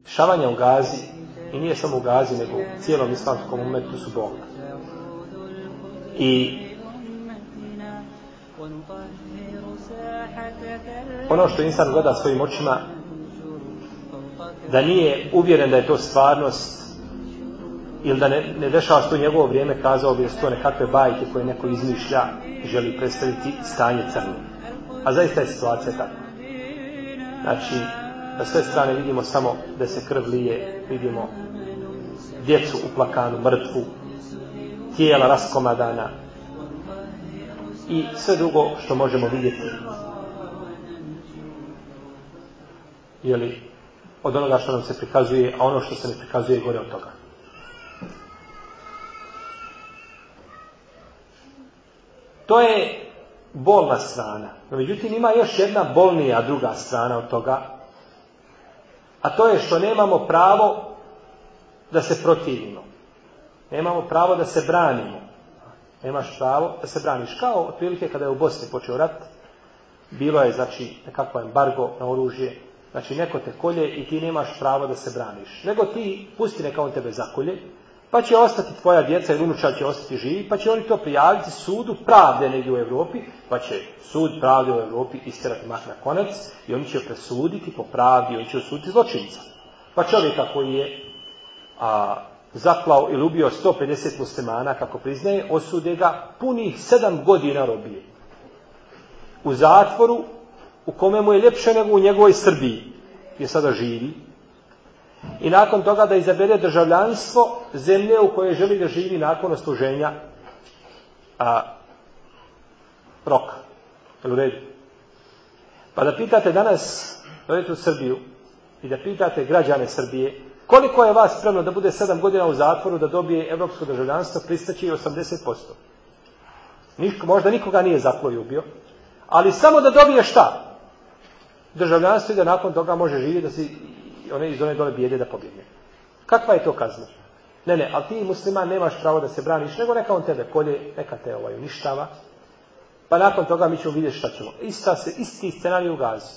Dešavanja u Gazi, i nije samo u Gazi, nego u cijelom islamskom umetu su bolna. I ono što insan gleda svojim očima, da nije uvjeren da je to stvarnost ili da ne dešava se to njegovo vrijeme, kazao bi da su to nekakve bajke koje neko izmišlja i želi predstaviti stanje crno. A zaista je situacija takva. Znači, na sve strane vidimo samo da se krv lije, vidimo djecu uplakanu, mrtvu, tijela raskomadana i sve drugo što možemo vidjeti. Jeli, od onoga što nam se prikazuje, a ono što se ne prikazuje gore od toga. To je bolna strana. No, međutim, ima još jedna bolnija druga strana od toga, a to je što nemamo pravo da se protivimo. Nemamo pravo da se branimo. Nemaš pravo da se braniš. Kao otprilike kada je u Bosni počeo rat, bilo je znači nekakvo embargo na oružje, znači neko te kolje i ti nemaš pravo da se braniš. Nego ti pusti neka on tebe zakolje, pa će ostati tvoja djeca i unučad će ostati živi, pa će oni to prijaviti sudu pravde negdje u Europi, pa će sud pravde u Europi istjerati mak na konac i oni će presuditi po pravdi, oni će osuditi zločinca. Pa čovjeka koji je zaklao ili ubio 150 muslimana, kako priznaje, osude ga punih 7 godina robije. U zatvoru u kome mu je ljepše nego u njegovoj Srbiji, gdje sada živi. I nakon toga da izabere državljanstvo zemlje u kojoj želi da živi nakon odsluženja roka. U redu. Pa da pitate danas, dojete u Srbiju, i da pitate građane Srbije, koliko je vas spremno da bude 7 godina u zatvoru da dobije evropsko državljanstvo, pristaći 80%. Možda nikoga nije zaklao i ubio, ali samo da dobije šta? Državljanstvo i da nakon toga može živjeti da si iz one dole bijede da pobjegne. Kakva je to kazna? Ne, ali ti musliman nemaš pravo da se braniš, nego neka on tebe kolje, neka te uništava, pa nakon toga mi ćemo vidjeti šta ćemo. Isti scenarij u Gazi.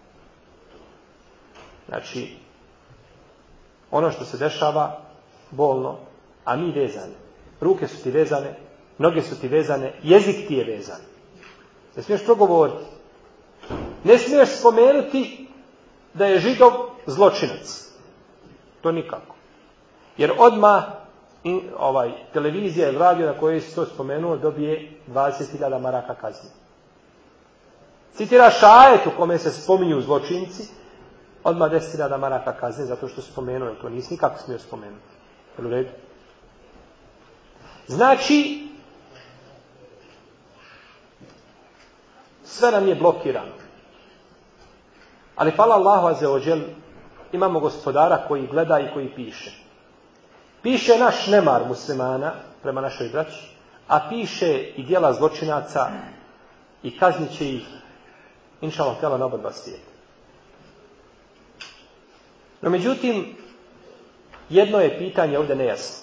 Znači, ono što se dešava, bolno, a mi vezane. Ruke su ti vezane, noge su ti vezane, jezik ti je vezan. Ne smiješ progovoriti. Ne smiješ spomenuti da je Židov zločinac. To nikako. Jer odmah televizija ili radio na kojoj si to spomenuo dobije 20.000 maraka kazne. Citiraš ajet u kome se spominju zločinci, odmah 10.000 maraka kazne zato što spomenuo, to nisi nikako smio spomenuti. Je u redu? Znači, sve nam je blokirano. Ali hvala Allahu azze wa džel, imamo gospodara koji gleda i koji piše. Piše naš nemar muslimana prema našoj braći, a piše i djela zločinaca i kaznit će ih inšallah tela na oba svijeta. No međutim, jedno je pitanje ovdje nejasno.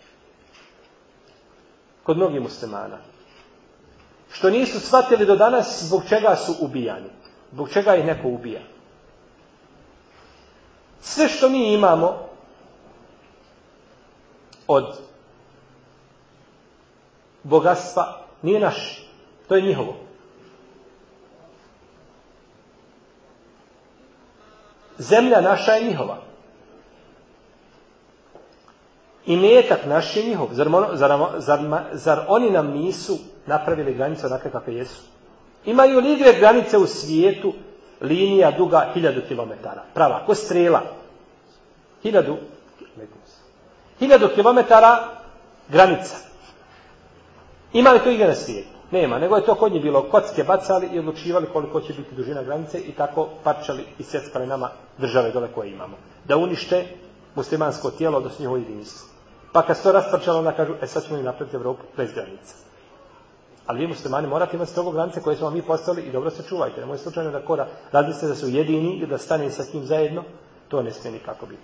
Kod mnogih muslimana. Što nisu shvatili do danas zbog čega su ubijani. Zbog čega ih neko ubija. Sve što mi imamo od bogatstva nije naše. To je njihovo. Zemlja naša je njihova. I metak naš je njihov. Zar oni nam nisu napravili granice onakve kakve jesu? Imaju li dvije granice u svijetu, linija duga 1000 km? Prava, ko strela. 1000 km granica. Ima li to igdje na svijetu? Nema, nego je to kod njih bilo. Kocke bacali i odlučivali koliko će biti dužina granice i tako parčali i sjeckali nama države dole koje imamo. Da unište muslimansko tijelo do njihovo jedinstvo. Pa kad se to rasparčalo, onda kažu, sad ćemo im napraviti Evropu bez granica. Ali vi muslimani morate imati strogo granice koje smo mi postavili i dobro se čuvajte. Nemoj slučajno da razmislite da su jedini i da stane sa kim zajedno. To ne smije nikako biti.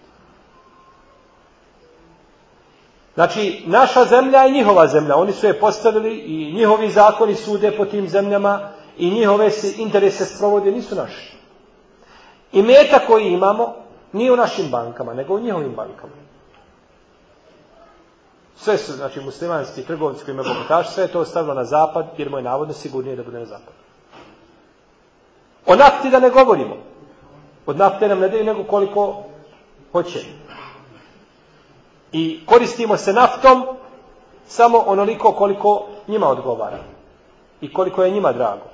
Znači, naša zemlja je njihova zemlja. Oni su je postavili i njihovi zakoni sude po tim zemljama i njihove se interese sprovode, nisu naši. I metak koji imamo Nije u našim bankama, nego u njihovim bankama. Sve su, znači, muslimanski trgovci koji imaju bogataši, sve je to ostavilo na zapad, jer mu je navodno sigurnije da bude na zapad. O nafti da ne govorimo. Od nafte nam ne daju nego koliko hoće. I koristimo se naftom samo onoliko koliko njima odgovara. I koliko je njima drago.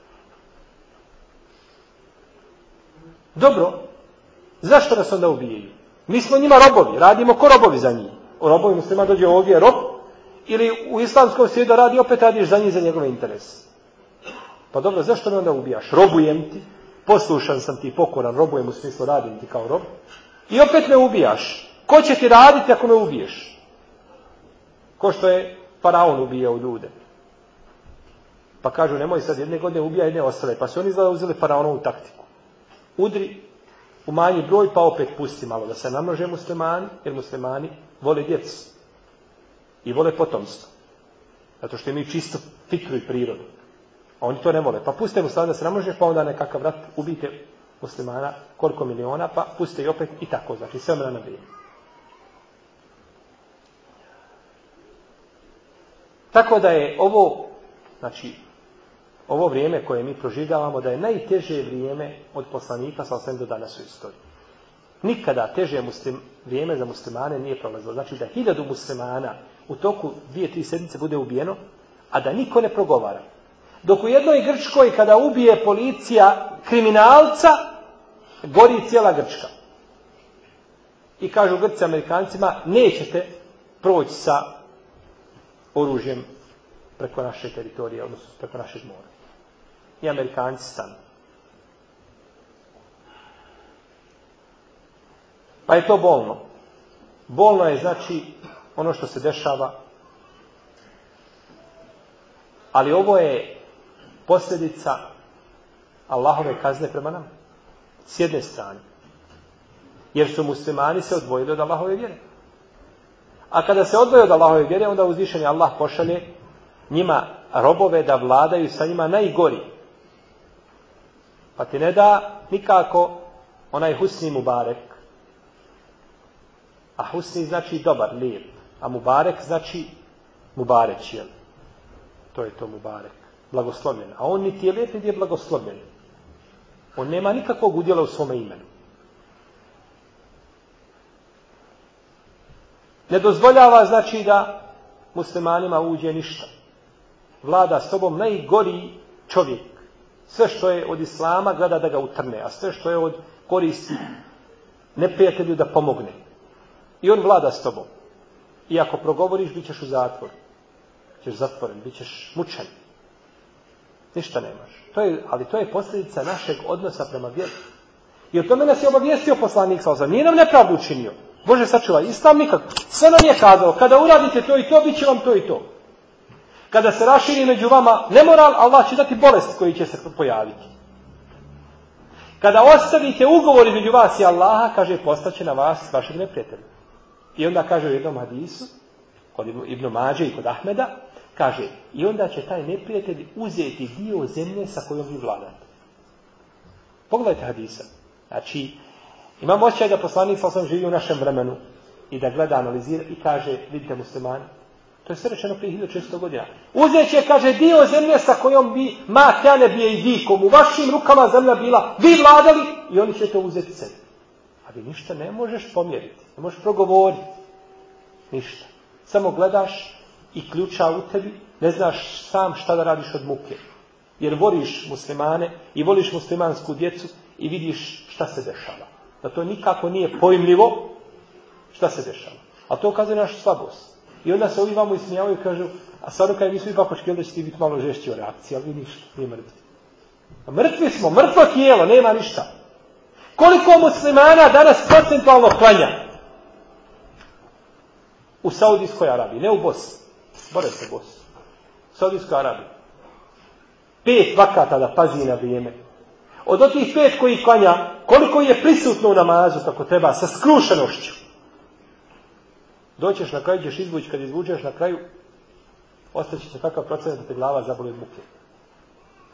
Dobro. Zašto nas onda ubijaju? Mi smo njima robovi, radimo ko robovi za njih. O robovi muslima dođe ovdje rob, ili u islamskom svijetu da radiš za njih, za njegove interese. Pa dobro, zašto me onda ubijaš? Robujem ti, poslušan sam ti, pokoran, robujem u smislu radim ti kao rob. I opet me ubijaš. Ko će ti raditi ako me ubiješ? Ko što je faraon ubijao ljude. Pa kažu, nemoj sad jedne godine ubija, jedne ostale. Pa su oni izgleda uzeli faraonovu taktiku. Udri, umanji broj, pa opet pusti malo da se namnože muslimani, jer muslimani vole djecu. I vole potomstvo. Zato što imaju čisto fitru i prirodu. A oni to ne vole. Pa puste muslimani da se namnože, pa onda nekakav rat ubijte muslimana koliko miliona, pa puste i opet i tako. Znači sve na vrijeme. Tako da je ovo, znači, ovo vrijeme koje mi proživljavamo, da je najteže vrijeme od poslanika sa osam do danas u istoriji. Nikada teže vrijeme za muslimane nije prolazilo. Znači da 1000 muslimana u toku 2-3 sedmice bude ubijeno, a da niko ne progovara. Dok u jednoj Grčkoj kada ubije policija kriminalca, gori cijela Grčka. I kažu Grci Amerikancima, nećete proći sa oružjem preko naše teritorije, odnosno preko našeg mora. I Amerikanci stanu. Pa je to bolno. Bolno je znači ono što se dešava, ali ovo je posljedica Allahove kazne prema nama. S jedne strane. Jer su muslimani se odvojili od Allahove vjere. A kada se odvoje od Allahove vjere, onda uzvišeni Allah pošalje njima robove da vladaju sa njima najgori. Pa ti ne da nikako onaj Husni Mubarek. A Husni znači dobar, lijep. A Mubarek znači Mubareć, jel? To je to Mubarek. Blagoslovljen. A on niti je lijep, niti je blagoslovljen. On nema nikakvog udjela u svome imenu. Ne dozvoljava znači da muslimanima uđe ništa. Vlada s tobom najgoriji čovjek. Sve što je od islama gleda da ga utrne, a sve što je od koristi neprijatelju da pomogne. I on vlada s tobom. I ako progovoriš, bit ćeš u zatvoru. Bićeš zatvoren, bit ćeš mučen. Ništa nemaš. Ali to je posljedica našeg odnosa prema vjeri. I o tome nas je obavijestio poslanik sallallahu alejhi ve sellem. Nije nam nepravdu učinio. Bože sačuvaj, islam nikako. Sve nam je kazao, kada uradite to i to, bit će vam to i to. Kada se raširi među vama nemoral, Allah će dati bolest koji će se pojaviti. Kada ostavite ugovor između vas i Allaha, kaže, postaće na vas vašeg neprijatelja. I onda kaže u jednom hadisu, kod Ibn Mađe i kod Ahmeda, kaže, i onda će taj neprijatelj uzeti dio zemlje sa kojom vi vladate. Pogledajte hadisa. Znači, imam osjećaj da poslanik sallallahu živi u našem vremenu i da gleda, analizira i kaže, vidite muslimani, to je sve rečeno prije 1600 godina. Uzet će, kaže, dio zemlje sa kojom bi ma kane bije i vikom, u vašim rukama zemlja bila, vi vladali i oni će to uzeti sebi. A vi ništa ne možeš pomjeriti, ne možeš progovoriti. Ništa. Samo gledaš i ključa u tebi, ne znaš sam šta da radiš od muke. Jer voliš muslimane i voliš muslimansku djecu i vidiš šta se dešava. Da to nikako nije pojmljivo šta se dešava. A to ukazuje našu slabost. I onda se ovi vamo ismijavaju i kažu, a sad kada mi svi pak očekivali da će ti biti malo žešći o reakciji, ali vi ništa, nije mrtvi. A mrtvi smo, mrtvo tijelo, nema ništa. Koliko muslimana danas procentualno klanja? U Saudijskoj Arabiji, ne u Bosni. Bore se Bosni. U Saudijskoj Arabiji. 5 vakata da pazi na vrijeme. Od tih 5 koji klanja, koliko je prisutno u namazu kako treba, sa skrušenošću. Doćeš na kraju, ćeš izvući, kad izvučeš na kraju, ostaće se kakav procenat da te glava zaboli od muke.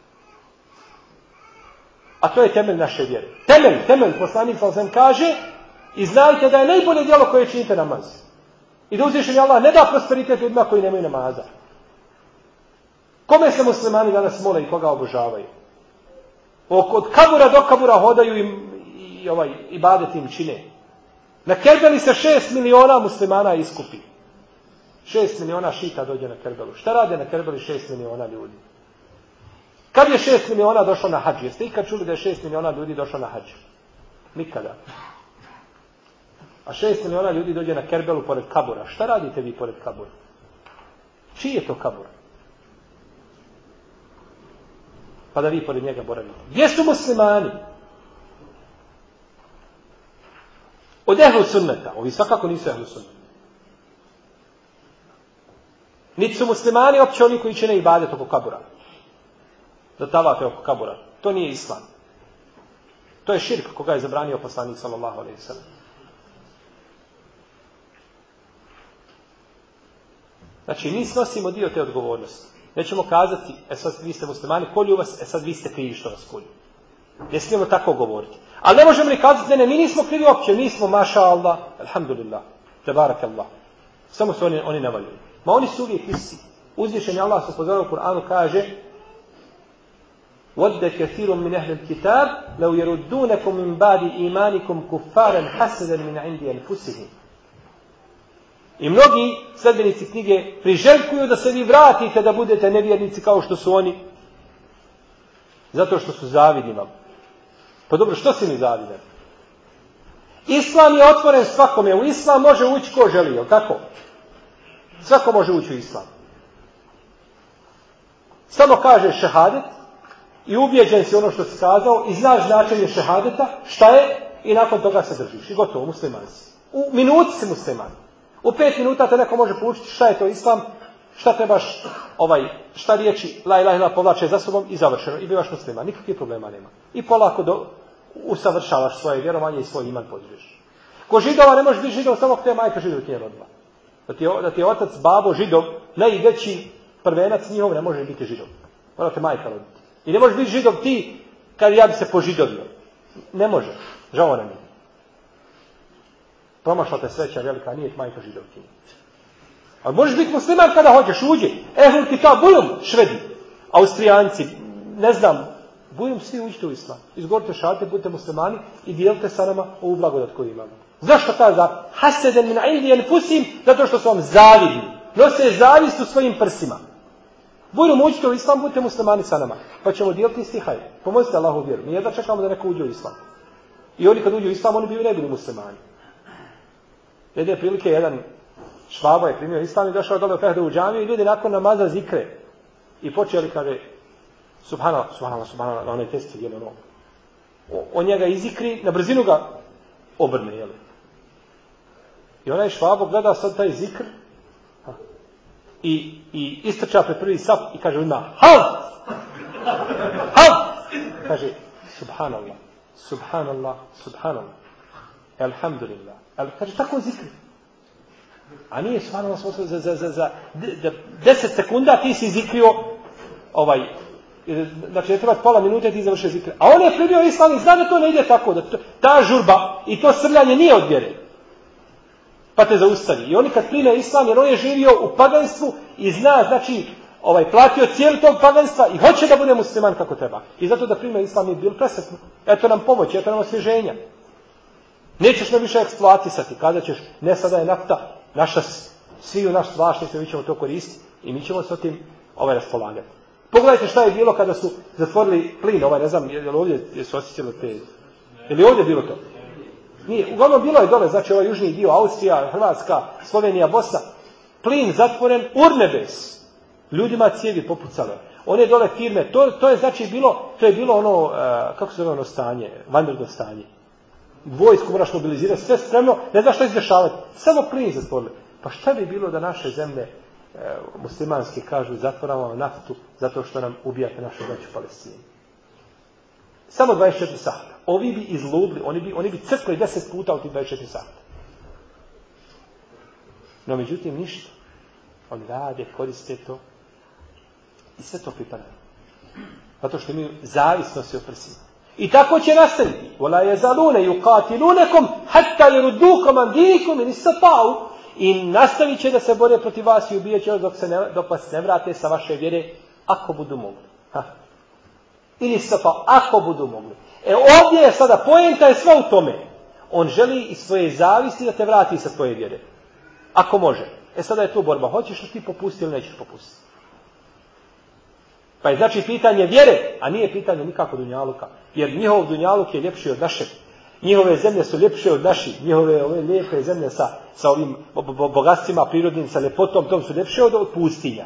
A to je temelj naše vjere. Temelj, poslanik sallallahu alejhi ve sellem kaže, I znajte da je najbolje djelo koje činite namaz. I da uzvišeni Allah ne da prosperitet ljudima koji nemaju namaza. Kome se muslimani danas mole i koga obožavaju? Od kabura do kabura hodaju i ibadet im čine. Na Kerbeli se 6 miliona muslimana iskupi. 6 miliona šita dođe na Kerbelu. Šta rade na Kerbeli 6 miliona ljudi? Kad je 6 miliona došlo na hadž? Jeste ikad čuli da je 6 miliona ljudi došlo na hadž? Nikada. A 6 miliona ljudi dođe na Kerbelu pored kabura. Šta radite vi pored kabura? Čiji je to kabur? Pa da vi pored njega boravite. Gdje su muslimani? Od ehlu sunneta. Ovi svakako nisu ehlu sunneta. Niti su muslimani opće oni koji čine ibadet oko kabura. Da tavafe oko kabura. To nije islam. To je širk koga je zabranio poslanik sallallahu alejhi ve sellem. Znači, mi snosimo dio te odgovornosti. Nećemo kazati, sad vi ste muslimani, kolju vas, sad vi ste krivi što vas kolju. Ne smijemo tako govoriti. Ali ne možemo ni kazati, ne, mi nismo krivi opće, mi smo, maša Allah, alhamdulillah, tebarak Allah. Samo su oni navaljeni. Ma oni su uvijek isti. Uzvišen je Allah se pozorao u Kur'anu, kaže وَدَّ كَثِيرٌ مِنْ أَهْلِ الْكِتَابِ لَوْ يَرُدُّونَكُمْ مِنْ بَعْدِ إِيمَانِكُمْ كُفَّارًا حَسَدًا مِنْ عِنْدِ أَنفُسِهِمْ. I mnogi sledbenici knjige priželjkuju da se vi vratite da budete nevjernici kao što su oni. Zato što su zavidni vam. Pa dobro, što si mi zavidan? Islam je otvoren svakome. U Islam može ući ko želi, jel tako? Svako može ući u Islam. Samo kaže šehadet i ubijeđen si ono što si kazao i znaš značenje šehadeta, šta je, i nakon toga se držiš. I gotovo, musliman si. U minuti si musliman. U 5 minuta te neko može poučiti šta je to Islam, šta trebaš, šta riječi la ilaha illallah povlače za sobom i završeno. I bivaš musliman. Nikakvih problema nema. I polako usavršavaš svoje vjerovanje i svoj iman podižeš. Ko Židova ne možeš biti Židov samo ako te majka Židov ti je rodila. Da ti je otac, babo, Židov, najveći prvenac njihov, ne može biti Židov. Mora te majka roditi. I ne možeš biti Židov ti kad ja bi se požidovio. Ne može. Žao nam je. Promašla te sreća velika, nije majka Židovkinja. Ali možeš biti musliman kada hoćeš, uđi. Ehlul kitab, bujum, Švedi, Austrijanci, ne znam, bujum, svi uđite u Islam. Izgovorite šahade, budite muslimani i dijelite sa nama ovu blagodat koju imamo. Zašto kaže? Haseden min indi anfusihim, zato što su vam zavidni. Nose zavist u svojim prsima. Bujum, uđite u Islam, budite muslimani sa nama. Pa ćemo dijeliti isti hajr. Pomozite Allahu vjeru. Mi jedva čekamo da neko uđe u Islam. I oni kad uđu u Islam, oni bi ne bili muslimani. Jedne prilike jedan Švabo je primio Islam i došao dole u Fehdu u džamiju i ljudi nakon namaza zikre. I počeli, kaže, subhanallah, subhanallah, subhanallah, na onaj test je ono. On njega izikri, na brzinu ga obrne, jel? I onaj Švabo gleda sad taj zikr i istrča pred prvi sap i kaže odmah, halt! Halt! Kaže, subhanallah, subhanallah, subhanallah, alhamdulillah. Ali kaže, tako zikri. A nije subhanallah za 10 sekunda ti si zikrio znači ne treba pola minute ti završio zikri. A on je primio Islam i zna da to ne ide tako, da ta žurba i to srljanje nije od vjere. Pa te zaustavi. I oni kad prime Islam, jer on je živio u paganstvu i zna, znači, platio cijeli tog paganstva i hoće da bude musliman kako treba. I zato da prime Islam je bil presretno. Eto nam pomoći, eto nam osvježenja. Nećeš me više eksploatisati, kada ćeš, ne sada je nafta, svi u naš svašnicu, mi ćemo to koristiti i mi ćemo se o tim raspolagati. Pogledajte šta je bilo kada su zatvorili plin, ne znam, je li ovdje su osjećali te, je li ovdje bilo to? Nije, uglavnom bilo je dole, znači južni dio, Austrija, Hrvatska, Slovenija, Bosna, plin zatvoren, urnebes, ljudima cijevi popucale. One dole firme, to je znači bilo, kako se zove ono stanje, vanredno stanje. Vojsku moraš mobilizirati, sve spremno, ne znaš što izdešavati. Samo plin zatvorili. Pa šta bi bilo da naše zemlje muslimanske kažu zatvoramo naftu zato što nam ubijate našu braću Palestinu? Samo 24 sata. Ovi bi izludili, oni bi crkli 10 puta u tih 24 sata. No međutim ništa. Oni rade, koriste to i sve to pripada. Zato što mi zavisno se oprsimo. I tako će nastaviti. وَلَا يَزَالُونَ يُقَاتِلُونَكُمْ حَتَّى يَرُدُّوكُمْ عَنْ دِينِكُمْ إِنِ اسْتَطَاعُوا. I nastavit će da se bore protiv vas i ubijat će dok vas ne vrate sa vaše vjere, ako budu mogli. Ili ako budu mogli. Ovdje je sada, poenta je sva u tome. On želi iz svoje zavisti da te vrati sa tvoje vjere. Ako može. Sada je tu borba. Hoćeš li ti popustiti ili nećeš popustiti? Pa je znači pitanje vjere, a nije pitanje nikako dunjaluka. Jer njihov dunjaluk je ljepši od našeg. Njihove zemlje su ljepše od naših. Njihove ove lijepe zemlje sa ovim bogatstvima prirodnim, sa ljepotom, tom su ljepše od pustinja.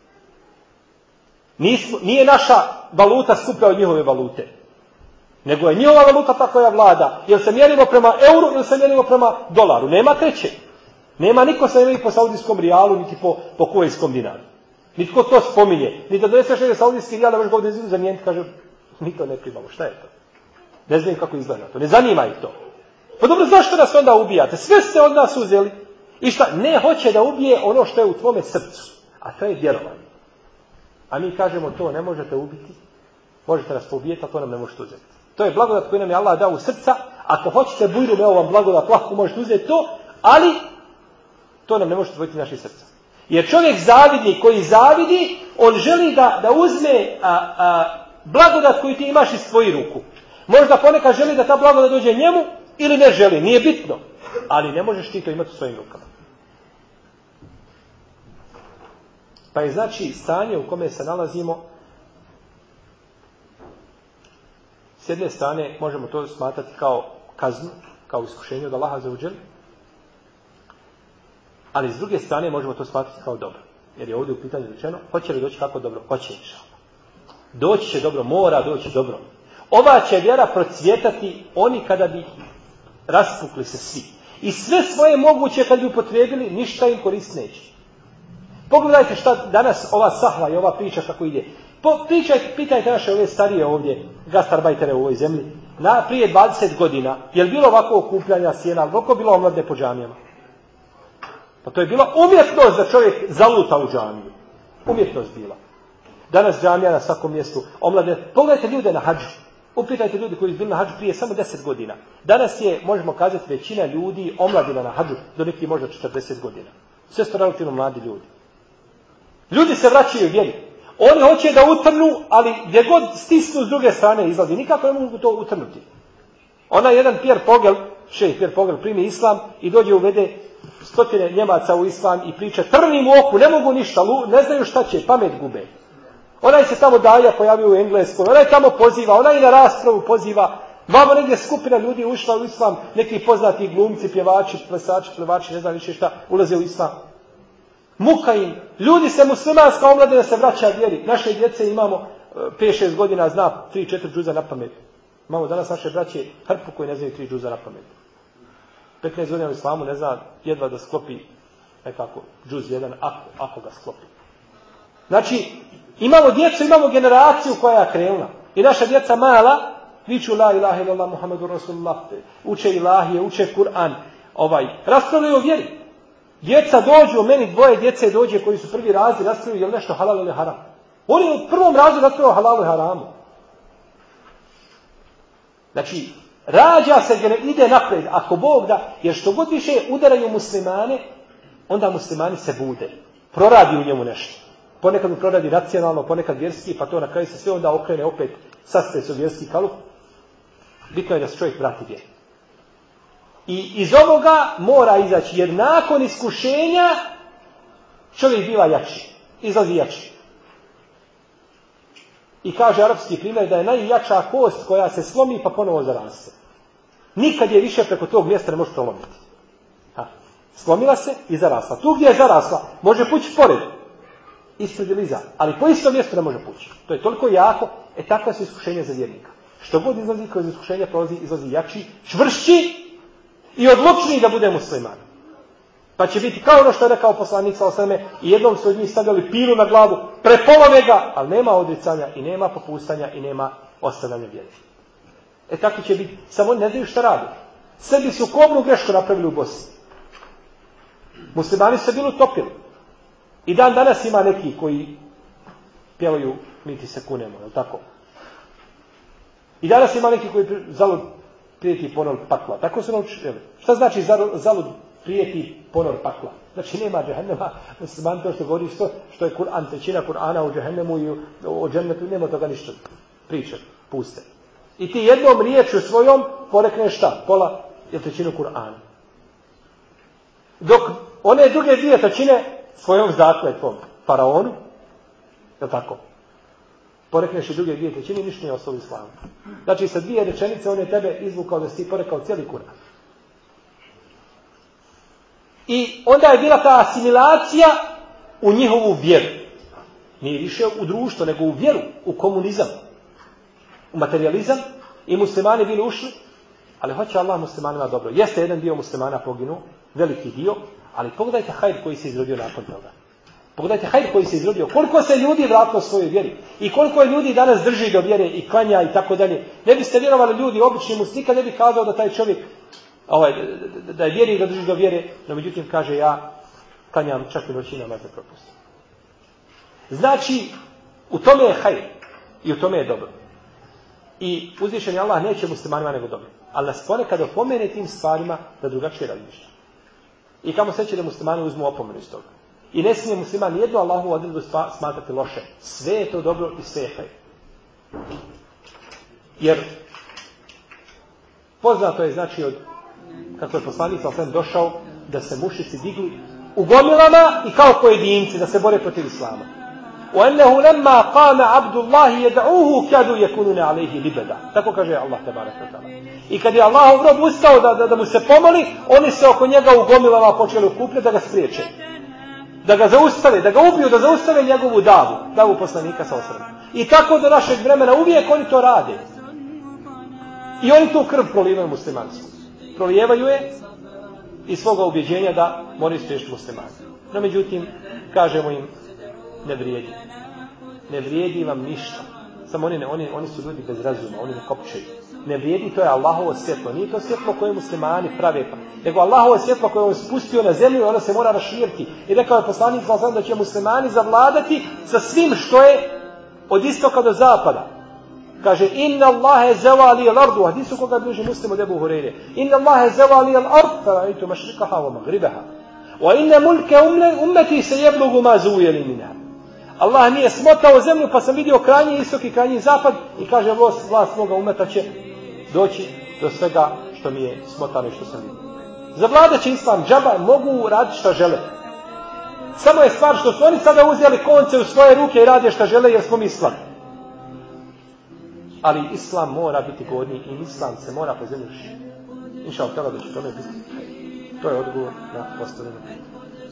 Nije naša valuta skuplja od njihove valute. Nego je njihova valuta ta koja vlada. Jel se mjerimo prema euru ili se mjerimo prema dolaru? Nema treće. Nema niko se mjeri po saudijskom rijalu, niti po kuvejskom dinaru. Nitko to spominje. Ni da doneseš jedan saudijski rijal, da možeš ga ovdje zamijeniti, kaže, mi to ne primamo. Šta je to? Ne znaju kako izgleda to. Ne zanima ih to. Pa dobro, zašto nas onda ubijate? Sve ste od nas uzeli. I šta? Ne hoće da ubije ono što je u tvome srcu. A to je vjerovanje. A mi kažemo, to ne možete ubiti. Možete nas poubijeti, a to nam ne možete uzeti. To je blagodat koju nam je Allah dao u srca. Ako hoćete bujrum, evo vam blagodat, lako možete uzeti to, ali to nam ne možete odvojiti naših srca. Jer čovjek zavidni koji zavidi, on želi da uzme blagodat koju ti imaš iz tvojih ruku. Možda ponekad želi da ta blagodat dođe njemu ili ne želi, nije bitno. Ali ne možeš ti to imati u svojim rukama. Pa je znači stanje u kome se nalazimo, s jedne strane možemo to smatrati kao kaznu, kao iskušenje od Allaha za uđel, ali s druge strane možemo to smatrati kao dobro. Jer je ovdje u pitanju rečeno, hoće li doći kako dobro? Hoće, inšallah. Doći će dobro, mora doći dobro. Ova će vjera procvjetati oni kada bi raspukli se svi. I sve svoje moguće kad bi upotrijebili, ništa im korist neće. Pogledajte šta danas ova sahva i ova priča kako ide. Pitajte naše ove starije ovdje, gastarbajtere u ovoj zemlji, prije 20 godina, je li bilo ovako okupljanja sjena, ali koliko bilo omladne po džamijama? Pa to je bila umjetnost da čovjek zaluta u džamiju. Umjetnost bila. Danas džamija na svakom mjestu, omladne. Pogledajte ljude na hadžu. Upitajte ljudi koji su bili na hadžu prije samo 10 godina. Danas je, možemo kazati, većina ljudi omladina na hadžu do nekih možda 40 godina. Sve su relativno mladi ljudi. Ljudi se vraćaju vjeri. Oni hoće da utrnu, ali gdje god stisnu s druge strane izlazi. Nikako ne mogu to utrnuti. Jedan šejh Pierre Pogel primi islam i dođe uvede 100 Njemaca u islam i priča trnim u oku, ne mogu ništa, ne znaju šta će, pamet gube. Onaj se tamo daja pojavio u Engleskoj, onaj tamo poziva, onaj na raspravu poziva. Vamo negdje skupina ljudi ušla u islam, neki poznati glumci, pjevači, plesači, plevači, ne znam više šta, ulaze u islam. Muka im. Ljudi se muslimanska omladina se vraća vjeri. Naše djece imamo 5-6 godina zna 3-4 džuza na pamet. Imamo danas naše braće hrpu koji ne znaju 3 džuza na pamet. 15 godina u islamu ne zna jedva da sklopi nekako džuz jedan ako ga sklopi. Znači, imamo djecu, imamo generaciju koja je krenula. I naša djeca mala viču la ilaha illallah Muhammedur Rasulullah, uče ilahije, uče Kur'an, raspravljaju o vjeri. Djeca dođu, meni 2 djece dođe koji su prvi razred, raspravljaju je li nešto halal ili haram. Oni u prvom razredu raspravljaju o halalu i haramu. Znači, rađa se, ide naprijed, ako Bog da, jer što god više udaraju muslimane, onda muslimani se bude. Proradi u njemu nešto. Ponekad mu proradi racionalno, ponekad vjerski, pa to na kraju se sve onda okrene opet, sastaje se u vjerski kalup. Bitno je da se čovjek vrati vjeri. I iz ovoga mora izaći, jer nakon iskušenja čovjek biva jači, izlazi jači. I kaže arapski primjer da je najjača kost koja se slomi pa ponovo zaraste. Nikad je više preko tog mjesta ne može prolomiti. Slomila se i zarasla. Tu gdje je zarasla može pući pored. Ispred ili iza. Ali po istom mjestu ne može pući. To je toliko jako. Takva su iskušenja za vjernika. Što god izlazi kroz iskušenja izlazi jači, čvršći i odlučniji da bude musliman. Pa će biti kao ono što je rekao poslanik sallallahu alejhi ve sellem, i jednom su od njih stavljali pilu na glavu, prepolove ga, ali nema odricanja i nema popustanja i nema ostavljanja vjere. Tako će biti. Samo ne znaju šta rade. Sebi su kobnu grešku napravili u Bosni. Muslimani su se bili utopili. I dan danas ima neki koji pjevaju mi ti se kunemo, je li tako? I danas ima neki koji zalud prijeti ponor pakla. Tako su naučili. Šta znači zalud prijeti ponor pakla? Znači nema džehennema, musliman to što govori što je Kur'an, trećina Kur'ana u džehennemu i o džennetu, nema toga ništa priče, puste. I ti jednom riječju svojom porekneš šta? Pola ili trećinu Kur'ana. Dok one druge dvije trećine svojom zakletvom faraonu, je tako? Porekneš i druge dvije trećine i ništa nije ostalo islamu. Znači sa dvije rečenice on je tebe izvukao da si ti porekao cijeli Kur'an. I onda je bila ta asimilacija u njihovu vjeru. Nije više u društvo, nego u vjeru, u komunizam, u materializam. I muslimani bili ušli, ali hoće Allah muslimanima dobro. Jeste jedan dio muslimana poginuo, veliki dio, ali pogledajte hajr koji se izrodio nakon toga. Pogledajte hajr koji se izrodio. Koliko se ljudi vratilo svojoj vjeri. I koliko je ljudi danas drži do vjere i klanja i tako dalje. Ne biste vjerovali ljudi, obični muslim, ne bi kazao da taj čovjek da je vjeri i da drži do vjere, no međutim kaže ja klanjam čak i noći namaz za propust. Znači, u tome je hajr i u tome je dobro. I uzvišeni Allah neće muslimanima nego dobro. Ali nas ponekad opomene tim stvarima da drugačije razmišlja. I kamo sreće da muslimani uzmu opomenu iz toga. I ne smije musliman nijednu Allahovu odredbu smatrati loše. Sve je to dobro i sve je hajr. Jer poznato je znači od kako je poslanik sallallahu došao da se mušici digli u gomilama i kao pojedinci da se bore protiv islama. وَأَنَّهُ لَمَّا قَامَ عَبْدُ اللَّهِ يَدْعُوهُ كَادُوا يَكُونُونَ عَلَيْهِ لِبَدًا. Tako kaže Allah tebareke ve taala. I kad je Allahov rob ustao da mu se pomoli, oni se oko njega u gomilama počeli okupljati da ga spriječe. Da ga zaustave, da ga ubiju, da zaustave njegovu davu poslanika sallallahu alejhi ve sellem. I tako do našeg vremena uvijek oni to rade. I oni tu krv prolivaju muslimansku. Prolijevaju je iz svoga ubjeđenja da moraju spriječiti muslimani. No međutim, kažemo im, ne vrijedi. Ne vrijedi vam ništa. Samo oni su ljudi bez razuma, oni ne kopčaju. Ne vrijedi, to je Allahovo svjetlo. Nije to svjetlo koje muslimani prave, nego Allahovo svjetlo koje on spustio na zemlju i ono se mora raširiti. I rekao je poslanik sallallahu da će muslimani zavladati sa svim što je od istoka do zapada. Kaže, inna Allahe zawali al-ardu, hadisu koga bliži Muslim od Ebu Hureyre. Inna Allahe zawali al-ard, faraitu mašrikaha wa magribaha. Wa inna mulke ummeti se jeblugu ma zujeli minha. Allah nije smotao zemlju, pa sam vidio krajnji istok i krajnji zapad i kaže, vlast moga umeta će doći do svega što mi je smotano i što sam vidio. Zavladat će islam, džaba, mogu raditi šta žele. Samo je stvar što su oni sada uzeli konce u svoje ruke i rade šta žele jer smo mi slabi. Ali islam mora biti godniji i islam se mora po zemlji širiti. Inša Allah, da će tome biti. To je odgovor na postavljeno.